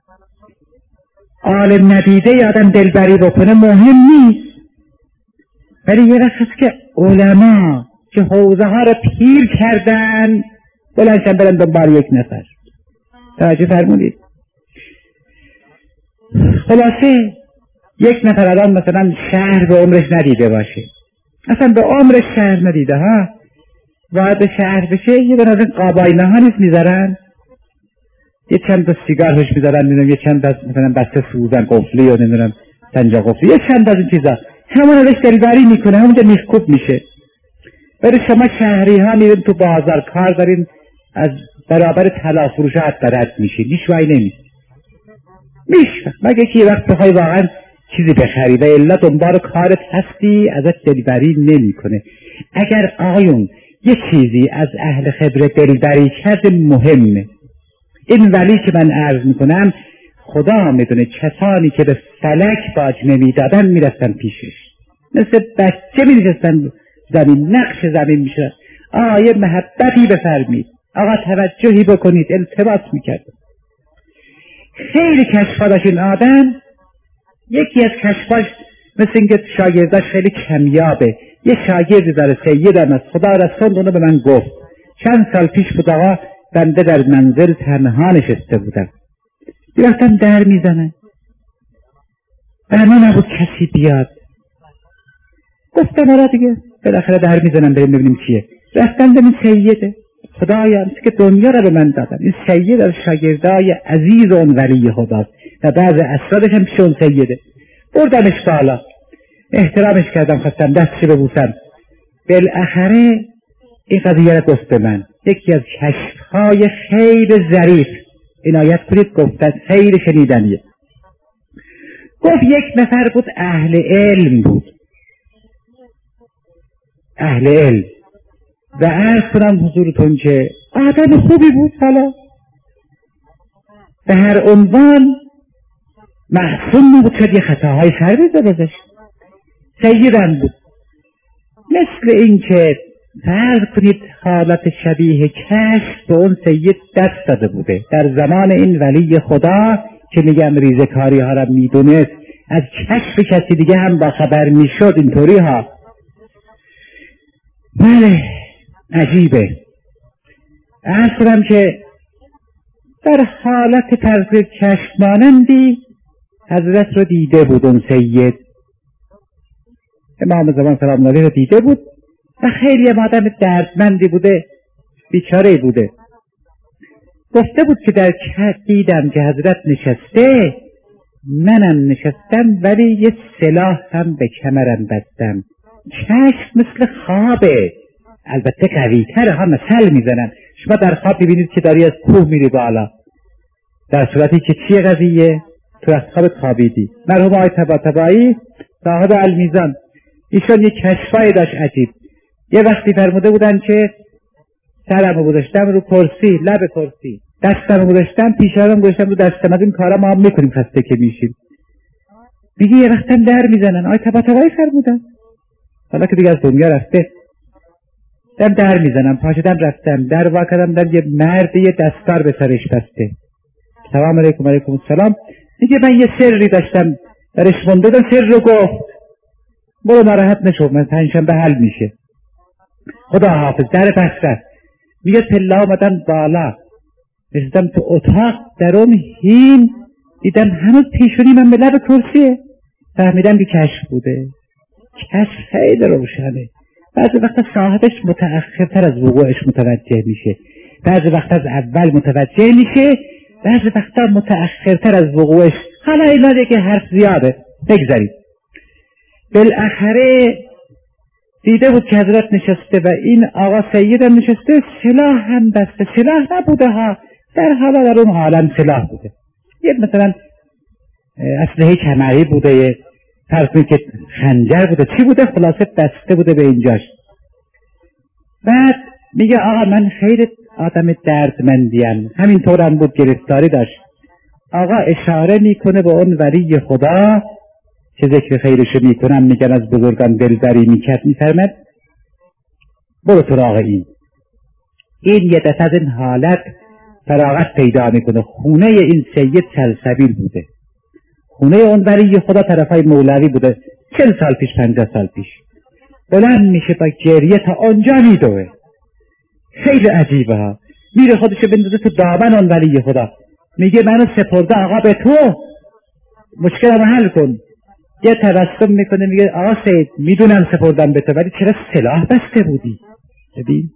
Speaker 1: عالم ندیده یه آدم دلبری بکنه مهم نیست، ولی یه وقت هست که علما که حوزه ها را پیر کردن بلنشن برن دنبال یک نفر. توجه فرمودید؟ خلاصه یک نفر الان مثلا شهر به عمرش ندیده باشه، اصلا به عمرش شهر ندیده ها، وارد شهر بشه یه دونه از این قاباینه ها نیست میذارن، یه چند تا سیگار روش میذارن، میدونم یه چند تا مثلا بسته سوزن قفلی یا نمیدونم سنجا قفلی، یه چند از این چیزا، همون ازش دلبری میکنه، همونجا میخکوب میشه. ولی شما شهری ها میرین تو بازار کار دارین، از برابر طلا فروش حد رد میشین، هیچ وقت نمیشه مگه که یه وقت بخوای واقعا چیزی بخری و الا دنبال کارت هستی ازت دلبری نمیکنه. اگر آقایون یه چیزی از اهل خبره دلبری کرده مهمه. این ولی که من عرض میکنم خدا میدونه کسانی که به فلک باج نمیدادن میرفتن پیشش، مثل بچه میرسن زمین، نقش زمین میشه، یه محبتی بفرمید، آقا توجهی بکنید، التباس میکرد. خیلی کشفا داشت این آدم. یکی از کشفاش مثل اینکه شاگرداش خیلی کمیابه. یه شاگردی داره سیدم از خدا رسول، اونو به من گفت چند سال پیش بود آقا بنده در منزل تنها نشسته بودم، یه وقتم در میزنه، بنا نبود کسی بیاد، گفتم آره دیگه بالاخره در میزنم بریم ببینیم چیه. رفتم ببین سیده، خدایا که دنیا را به من دادن، این سید از شاگردای عزیز اون ولی خداست و بعض اسرارش هم پیش اون سیده. بردمش بالا، احترامش کردم، خواستم دستش ببوسم. بالاخره این قضیه را گفت به من. یکی از کشفهای خیلی ظریف، عنایت کنید گفتن خیلی شنیدنیه. گفت یک نفر بود اهل علم بود، اهل علم، و عرض کنم حضورتون که آدم خوبی بود، حالا به هر عنوان محسوم بود، شد یه خطاهای سر بزش. سیدم بود، مثل این که فرض کنید حالت شبیه کشف به اون سید دست داده بوده در زمان این ولی خدا که میگم ریزکاری ها را میدونست، از کشف کسی دیگه هم با خبر میشد اینطوری ها. بله عجیبه. عرض کنم که در حالت طرز کشف مانندی حضرت رو دیده بود اون سید، امام زمان سلام علیه رو دیده بود و خیلی آدم دردمندی بوده، بیچاره بوده. گفته بود که در دیدم که حضرت نشسته، منم نشستم ولی یه سلاح هم به کمرم بستم. چشم مثل خوابه، البته قوی‌تره ها، مثل میزنن. شما در خواب ببینید که داری از کوه میری بالا، در صورتی که چیه قضیه؟ تو از خواب خوابیدی. مرحوم آقای طباطبایی صاحب المیزان، ایشون یک کشفای داشت عجیب. یه وقتی فرموده بودن که سرمو گذاشتم رو کرسی، لب کرسی، دستمو گذاشتم پیشارم گذاشتم رو دستم، از این کارا ما هم میکنیم خسته که میشیم. دیگه یه وقتم در میزنن. آقای طباطبایی فرمودن حالا که دیگه از دنیا رفته، در میزنم، پاشدم رفتم، در واکدم، در یه مرد یه دستار به سرش بسته. سلام علیکم. علیکم السلام. دیگه من یه سری داشتم درش مونده، سر رو گفت. برو ناراحت نشو، من پنجشنبه حل میشه. خدا حافظ. در بسته میگه پله آمدن بالا، رسیدم تو اتاق، در اون هین دیدم هنوز پیشونی من به لب کرسیه. فهمیدم که کشف بوده. کشف خیلی روشنه. بعضی وقتا صاحبش متأخرتر از وقوعش متوجه میشه، بعضی وقتا از اول متوجه میشه، بعضی وقتا متأخرتر از وقوعش. حالا اینا دیگه حرف زیاده، بگذارید. بالاخره دیده بود که حضرت نشسته و این آقا سید هم نشسته، سلاح هم بسته. سلاح نبوده ها، در حالا در اون عالم سلاح بوده. یه مثلا اسلحه کمری بوده، یه فرض کنید که خنجر بوده، چی بوده، خلاصه بسته بوده به اینجاش. بعد میگه آقا من خیلی آدم دردمندیم، همینطورم بود، گرفتاری داشت. آقا اشاره میکنه به اون ولی خدا که ذکر خیرشو میکنم، میگن از بزرگان دلبری میکرد، میفرمد برو سراغ این یه دفعه از این حالت فراغت پیدا میکنه. خونه این سید سلسبیل بوده، خونه اون ولی خدا طرفای مولوی بوده، 40 سال پیش 50 سال پیش. بلند میشه با گریه تا آنجا میدوه. خیلی عجیبه ها. میره خودشو بندازه تو دامن اون ولی خدا، میگه منو سپرده آقا به تو، مشکلمو حل کن. یه تبسم میکنه، میگه آقا سید میدونم سپردم به تو، ولی چرا سلاح بسته بودی؟ ببین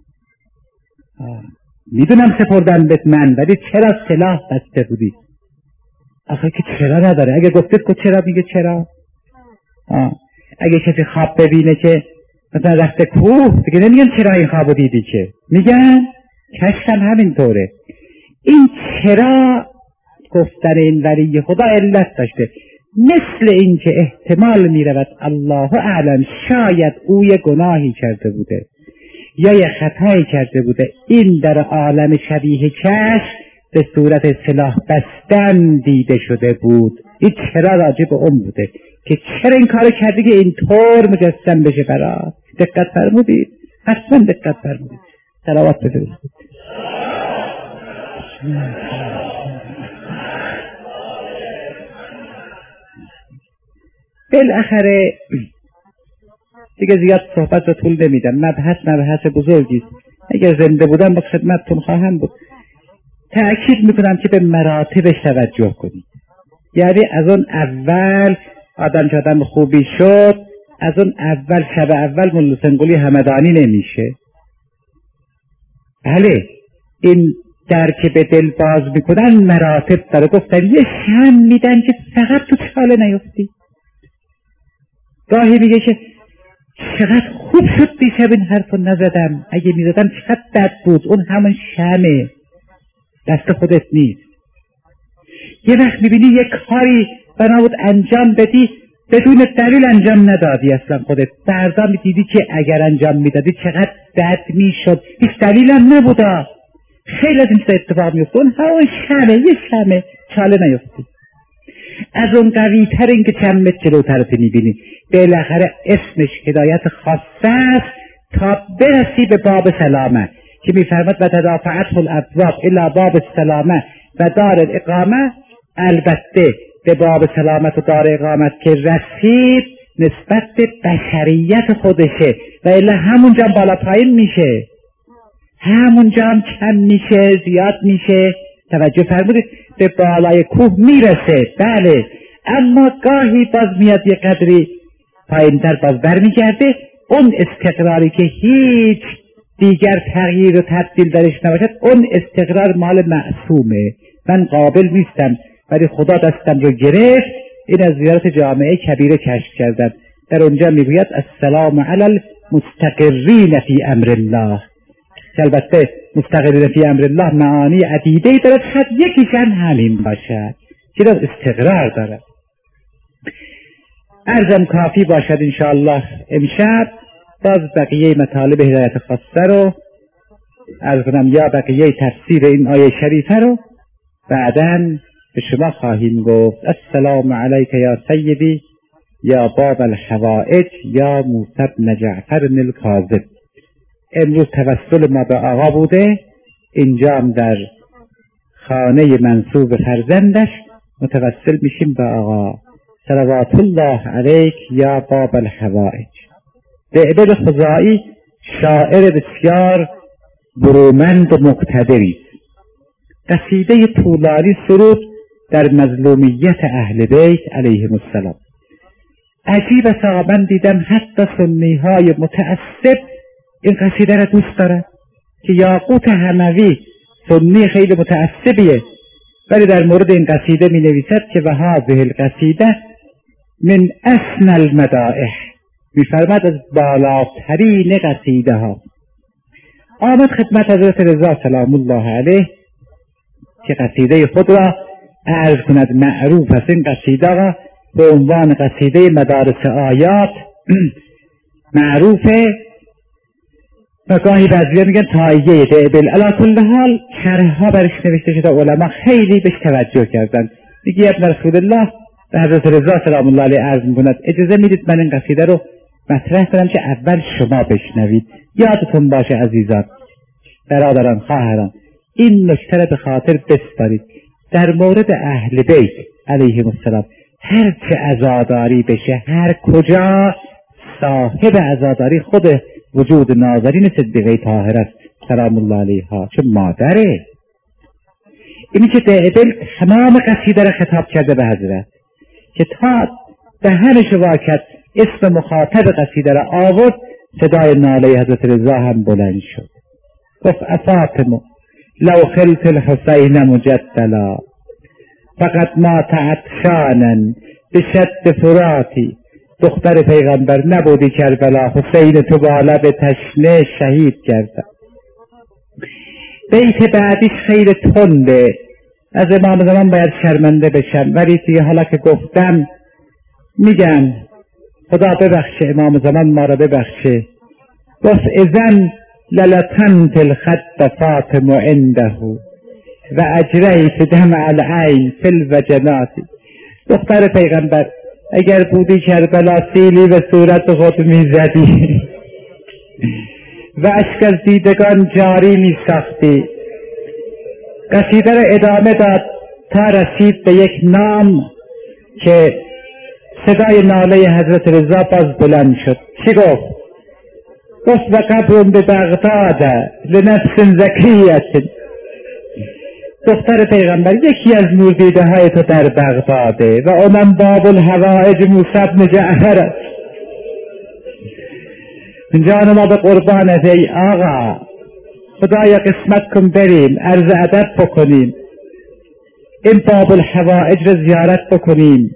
Speaker 1: میدونم سپردم به من، ولی چرا سلاح بسته بودی؟ آخه که چرا نداره. اگه گفتید که چرا، میگه چرا. اگه کسی خواب ببینه که مثلا رفته کوه، دیگه نمیگن چرا این خوابو دیدی، که میگن کشفم همینطوره. این چرا گفتن این ولی خدا علت داشته، مثل این که احتمال میرود الله اعلم شاید او یه گناهی کرده بوده یا یه خطایی کرده بوده، این در عالم شبیه کشف به صورت سلاح بستن دیده شده بود. این چرا راجع به اون بوده که چرا این کار کردی که اینطور مجسم بشه برات. دقت فرمودید؟ حتما دقت فرمودید. صلوات بده. بالاخره دیگه زیاد صحبت رو طول نمیدم، مبحث بزرگی، اگر زنده بودم با خدمتتون خواهم بود. تأکید میکنم که به مراتبش توجه کنید. یعنی از اون اول آدم که آدم خوبی شد، از اون اول شب اول ملا سنگولی همدانی نمیشه. بله این در که به دل باز میکنن مراتب داره. گفتن یه شم میدن که فقط تو چاله نیفتی. گاهی میگه که چقدر خوب شد دیشب این حرفو نزدم، اگه میزدم چقدر بد بود. اون همون شمه، دست خودت نیست. یه وقت میبینی یک کاری بنا بود انجام بدی، بدون دلیل انجام ندادی اصلا خودت. فردا میدیدی که اگر انجام میدادی چقدر بد میشد، هیچ دلیل هم نبودا. خیلی از این اتفاق میفته. اون همون شمه، یه شمه، چاله نیفتی. از اون قوی تر این که چند متر جلوترت میبینی. بالاخره اسمش هدایت خاصه است تا برسی به باب سلامه که میفرماد و تدافعت الابواب الا باب السلامه و دار الاقامه. البته به باب سلامت و دار اقامت که رسید نسبت به بشریت خودشه و الا همونجا بالا پایین میشه، همونجا هم کم میشه، زیاد میشه. توجه فرمودید؟ به بالای کوه میرسه، بله، اما گاهی باز میاد یه قدری پایینتر باز برمیگرده. اون استقراری که هیچ دیگر تغییر و تبدیل درش نباشد، اون استقرار مال معصومه. من قابل نیستم ولی خدا دستم رو گرفت. این از زیارت جامعه کبیره کشف کردم. در اونجا میگوید السلام علی المستقرین فی امر الله. البته مستقرین فی امر الله معانی عدیده‌ای دارد، شاید یکیشان همین باشد که در استقرار دارد. عرضم کافی باشد انشاءالله. امشب باز بقیه مطالب هدایت خاصه رو عرض کنم یا بقیه تفسیر این آیه شریفه رو بعداً به شما خواهیم گفت. السلام علیک یا سیدی یا باب الحوائج یا موسی بن جعفر الکاذب. امروز توسل ما به آقا بوده، اینجا هم در خانه منصوب فرزندش متوسل میشیم به آقا. صلوات الله علیک یا باب الحوائج. به عبد خزائی شاعر بسیار برومند و مقتدری. قصیده طولانی سرود در مظلومیت اهل بیت علیهم السلام. عجیب است، من دیدم حتی سنی های متعصب این قصیده را دوست دارد که یاقوت حموی سنی خیلی متعصبیه، ولی در مورد این قصیده می نویسد که و هذه القصیده من اسن المدائح، می فرماد از بالاترین قصیده ها. آمد خدمت حضرت رضا سلام الله علیه که قصیده خود را عرض کند. معروف است این قصیده را به عنوان قصیده مدارس آیات معروفه و گاهی بعضی‌ها میگن تاییه دعبل. علی کل حال شرح‌ها برش نوشته شده، علما خیلی بهش توجه کردن. میگه ابن رسول الله به حضرت رضا سلام الله علیه عرض می‌کند اجازه میدید من این قصیده رو مطرح کنم که اول شما بشنوید. یادتون باشه عزیزان، برادران، خواهران، این نکته را به خاطر بسپارید. در مورد اهل بیت علیهم السلام هر چه عزاداری بشه، هر کجا، صاحب عزاداری خود وجود ناظرین صدیقه طاهره است سلام الله علیها، چه مادره. اینی که دعبل تمام قصیده را خطاب کرده به حضرت که تا دهنش واکد اسم مخاطب قصیده را آورد، صدای ناله حضرت رضا هم بلند شد. گفت افاطمه لو خلت الحسین مجدلا فقط ما تعطشانا بشد فراتی. دختر پیغمبر نبودی کربلا، حسین تو با لب تشنه شهید کرد. بیت بعدیش خیلی تنده، از امام زمان باید شرمنده بشم، ولی دیگه حالا که گفتم میگم خدا ببخشه، امام زمان ما را ببخشه. گفت اذن للتنت الخد فاطم عنده و اجریت دمع العین فی الوجنات. دختر پیغمبر اگر بودی کربلا سیلی به صورت خود میزدی و اشک از دیدگان جاری میساختی. قصیده را ادامه داد تا رسید به یک نام که صدای ناله حضرت رضا باز بلند شد. چی گفت؟ گفت و قبر به بغداد لنفس زکیت. دختر پیغمبر یکی از نوردیده های تو در بغداده و اونم باب الحوائج موسی بن جعفر است. جان ما به قربانت ای آقا، خدایا قسمت کن بریم عرض ادب بکنیم، این باب الحوائج رو زیارت بکنیم.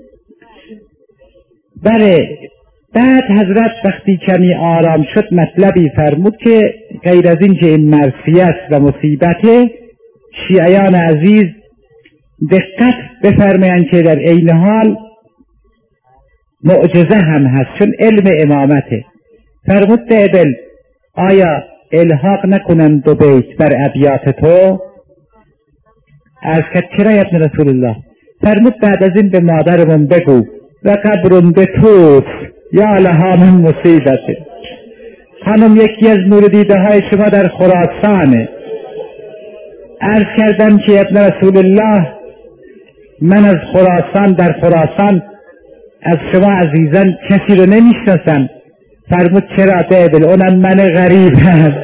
Speaker 1: بله. بعد حضرت وقتی کمی آرام شد مطلبی فرمود که غیر از این که این معصیت و مصیبت، شیعیان عزیز دقت بفرمایند که در عین حال معجزه هم هست، چون علم امامته. فرمود دعبل آیا الحاق نکنن دو بیت بر ابیات تو؟ از که چرا ابن رسول الله؟ فرمود بعد از این به مادرمون بگو و قبرون به توس یا لها من مصیبته. خانم یکی از نوردیده های شما در خراسانه. عرض کردم که ابن رسول الله من از خراسان، در خراسان از شما عزیزان کسی رو نمیشناسم. فرمود چرا دعبل؟ اونم من غریبم.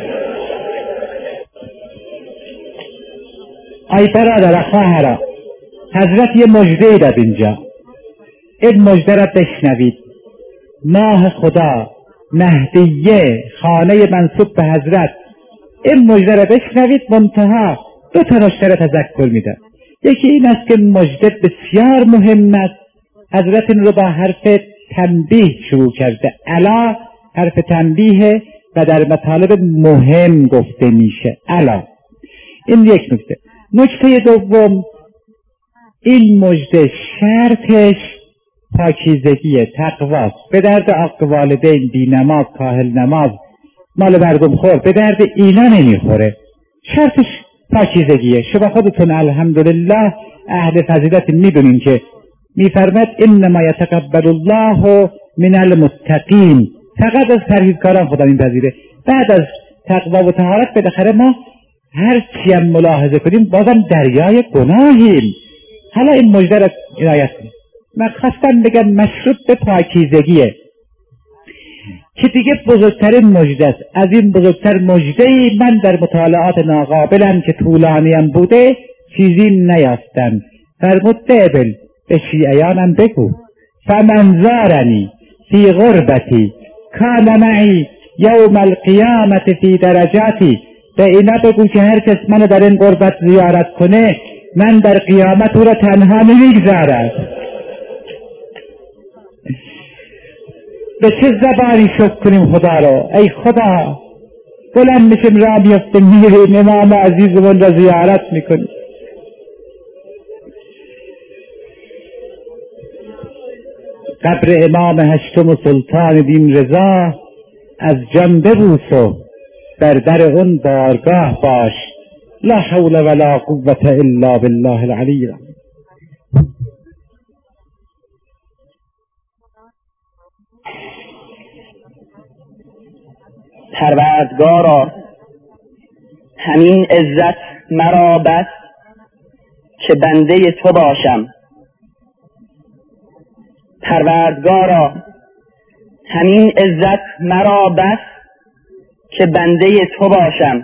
Speaker 1: ای برادر خواهرا، حضرت یه مژده داد اینجا، این مژده را بشنوید. ماه خدا، مهدیه، خانه منصوب به حضرت، این مژده را بشنوید. منتها دو تا نکته را تذکر میدم. یکی این است که مژده بسیار مهم است. حضرت این رو با حرف تنبیه شروع کرده. الا حرف تنبیه و در مطالب مهم گفته میشه. الا. این یک نکته. نکته دوم، این مژده شرطش پاکیزگی، تقواست. به درد عاق والدین، بی نماز، کاهل نماز، مال مردم خور، به درد اینا نمیخوره. شرطش پاکیزگیه. شما خودتون الحمدلله اهل فضیلت میدونین که میفرماد انما یتقبل الله من المتقین. فقط از پرهیزکاران خدا میپذیره. بعد از تقوا و طهارت بالاخره ما هر چی هم ملاحظه کنیم بازم دریای گناهیم. حالا این مژده را عنایت کنیم. من خواستم بگم مشروط به پاکیزگیه. که دیگه بزرگترین مژده است. از این بزرگتر مژده‌ای من در مطالعات ناقابلم که طولانیم بوده چیزی نیافتم. فرمود قبل به شیعیانم بگو فمن زارنی فی غربتی کان معی یوم القیامت فی درجاتی. به اینا بگو که هر کس منو در این غربت زیارت کنه من در قیامت او را تنها نمیگذارم. به چه زبانی شکر کنیم خدا رو؟ ای خدا بلند میشیم راه میفتیم میریم امام عزیزمون را زیارت میکنیم. قبر امام هشتم سلطان دین رضا از جان ببوس و در در اون بارگاه باش. لا حول ولا قوة الا بالله العلی العظیم.
Speaker 2: پروردگارا همین عزت مرا بس که بنده تو باشم. پروردگارا همین عزت مرا بس که بنده تو باشم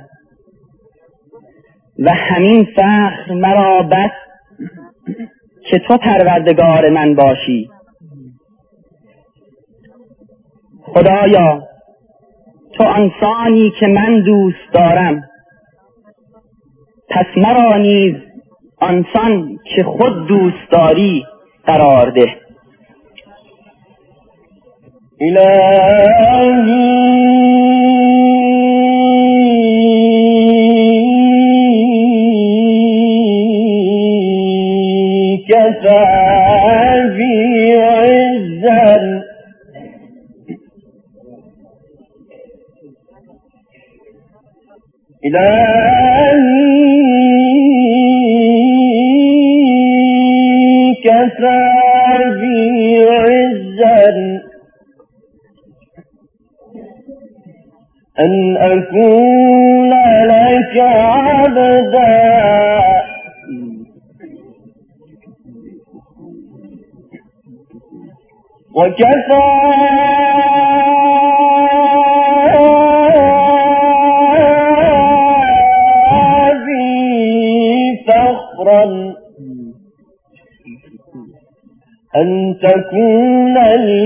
Speaker 2: و همین فخر مرا بس که تو پروردگار من باشی. خدایا تو آنسانی که من دوست دارم، پس مرا نیز آنسان که خود دوست داری قرار ده.
Speaker 3: الهی کفی عزا إلهي كفى بي عزا أن أكون لك عبدا وكفى أن تكون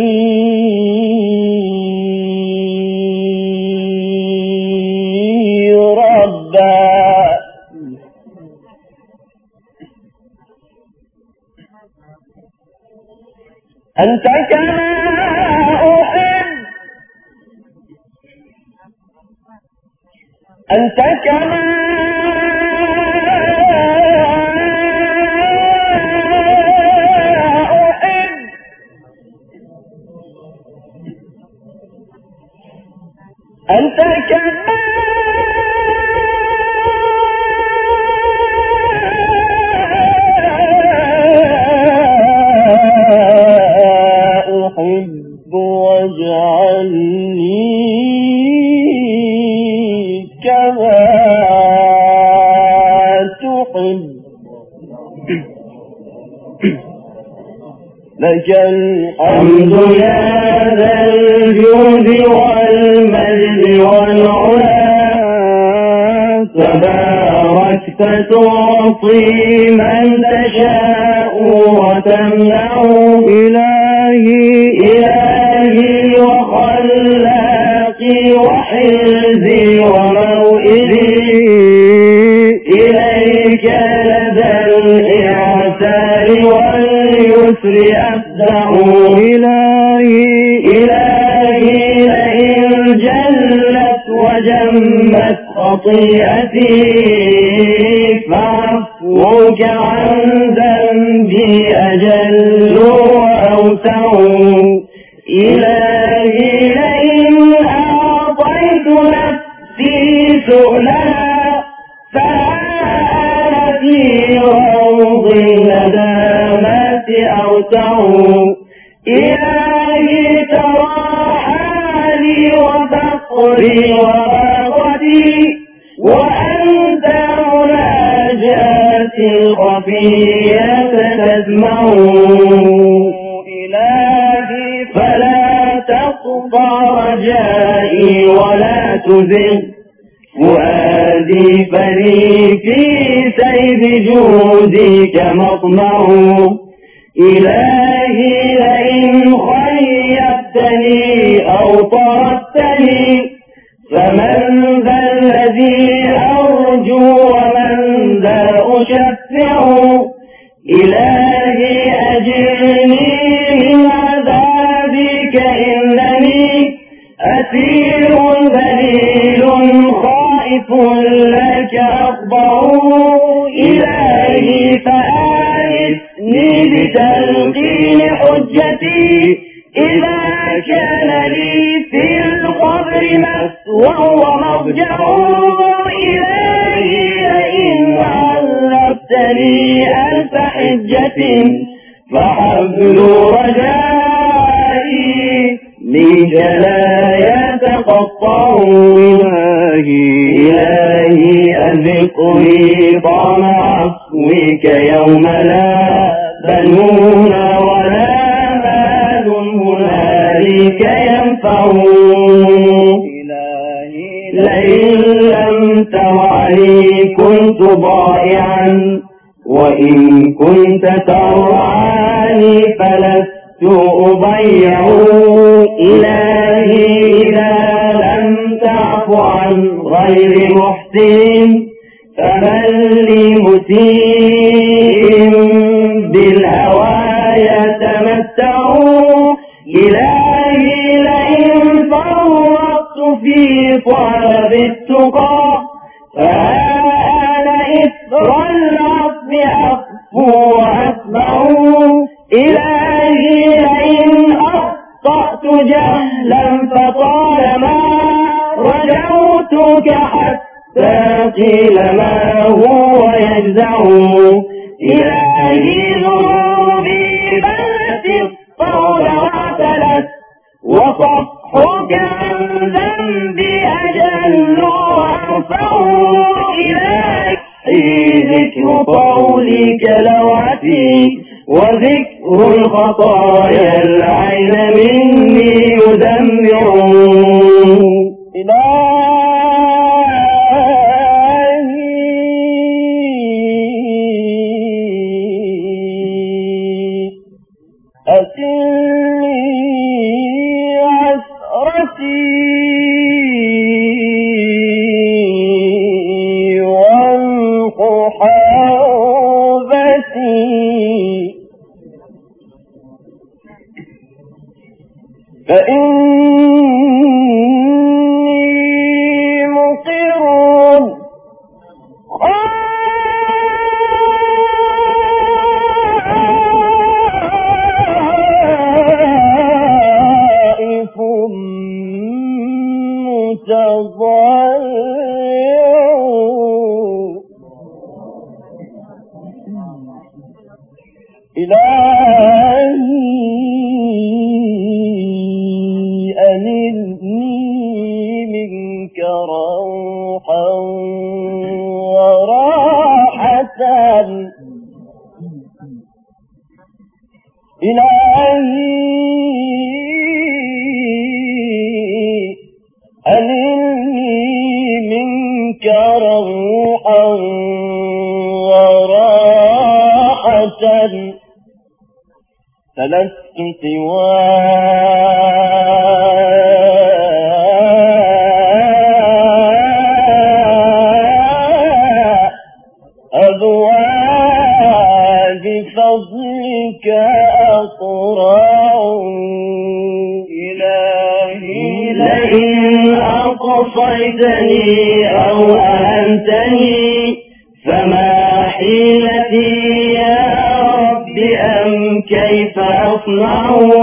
Speaker 3: لي ربا أنت كما أحب أنت كما أنت كما أحب واجعلني كما تحب. لك الحمد يا ذا الجود والمجد والعلا، تباركت تعطي من تشاء وتمنع. إلهي وخلاقي وحرزي وموئدي، إليك لدى الإعسار واليسر أفزع. إلهي لئن جلت وجمت خطيئتي فعفوك عن ذنبي أجل وأوسع. إلهي لئن أعطيت نفسي سؤلها فآل في روض الندامات أوسع. إلهي ترى حالي وفقري وراقتي، وأنت مناجاتي الخفية تسمع. إلهي فلا تقضى رجائي تزغ فؤادي فلي في سيد جودك مطمع إلهي لئن خيبتني أو طردتني فمن ذا الذي أرجو ومن ذا أشفع إلهي أجرني من عذابك إنني أسير ذليل خائف لك أخضع إلهي فآيسني بتلقين حجتي إذا كان لي في القبر مسوى ومضجع إلهي إن عذبتني ألف حجة فحبل رجائي منك لا يتقطع إلهي أذقني طعم عفوك يوم لا بنون ولا مال هنالك ينفع إلهي لئن لم ترعني كنت ضائعا وإن كنت ترعاني فلست أضيع إلهي إذا لم تعف عن غير محسن فمن لي مسيء بالهوى يتمتع إلهي لئن فرطت في طلب التقى فأنا إثر العصب أخفو وأسمع إلهي لئن أخطأت جهلا فطالما رجوتك حتى قيل ما هو يجزع إلهي ذنوبي بلت الطول واعتلت وصفحك عن ذنبي أجل وأرفع إلهي ذكر قولك لوعتي وذكر الخطايا العين مني يدمع إلهي أسلني عسرتي وامح حوبتي فإني مقر خائف متضرع إلهي أنلني منك روحا وراحة إلهي أنلني منك روحا وراحة فلست سوى أبواب فضلك أقرع إلهي لئن أقصيتني أو أهنتني فما حيلتي يا رب أم كيف أصنع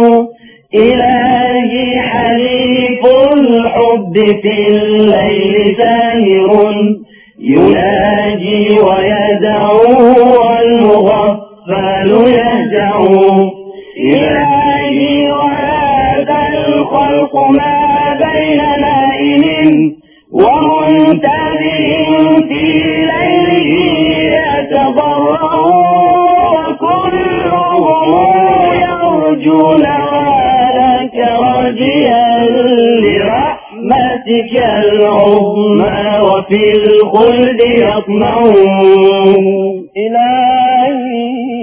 Speaker 3: إلهي حليف الحب في الليل ساهر يناجي ويدعو والمغفل يهجع إلهي وهذا الخلق ما بين نائم ومنتبه في ليله يتضرع وكلهم يرجون ولك رجيا لرحمة برحمتك العظمى وفي الخلد يطمعون
Speaker 2: إلهي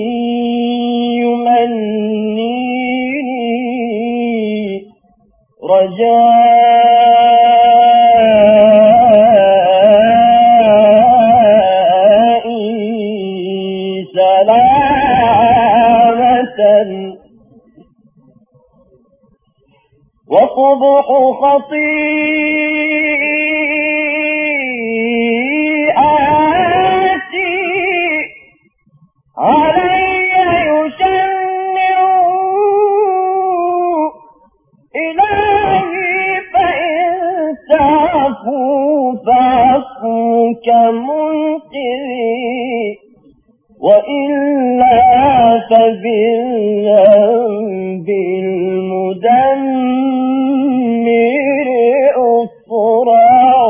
Speaker 2: يمنيني رجائي سلامة وقبح خطيئاتي علي يشنع إلهي فإن تعفوا فاعفوا كمنقذي وإلا فبالذنب المدمر أسرع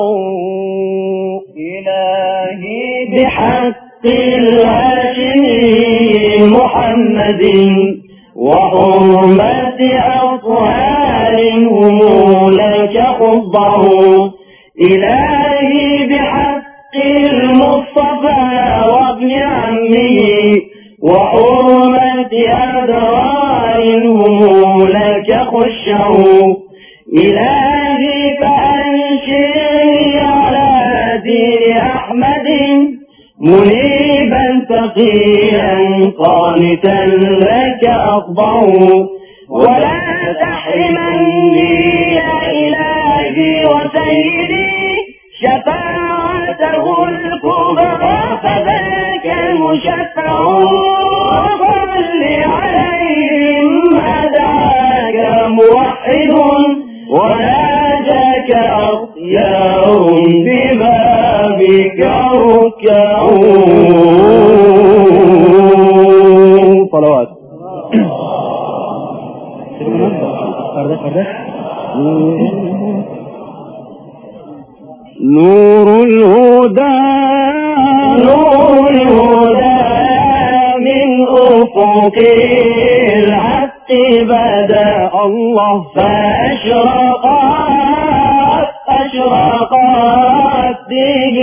Speaker 2: إلهي بحق الهاشمي محمد وحرمة أطهار هم لك خضعوا إلهي بحق المصطفى وابن عمه وحرمة أدرار هم لك خشعوا إلهي فأنشرني على دين أحمد منيبا تقيا قانتا لك أخضع ولا تحرمني يا إلهي وسيدي شفاعته الكبرى فذاك المشفع وصل عليهم ما دعاك موحد وناجاك أطيار ببابك ركعون صلوات نور الهدى من أفق الحق بدا الله فأشرقت به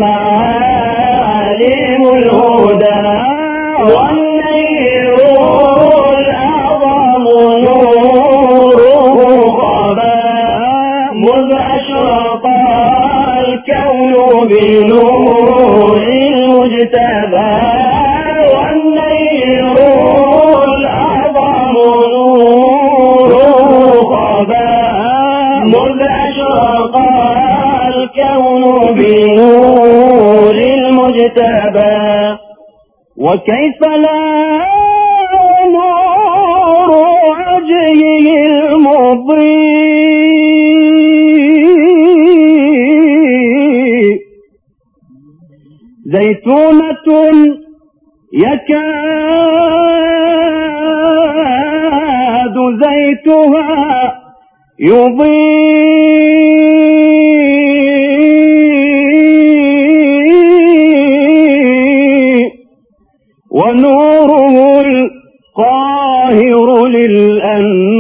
Speaker 2: معالم الهدى والنير الأعظم نوره خبا مذ أشرق الكون بنور المجتبى والنير الأعظم نوره خبا مذ أشرق الكون بنور المجتبى وكيف لا نور وجهه المضيء زيتونة يكاد زيتها يضيء ونوره القاهر للأنام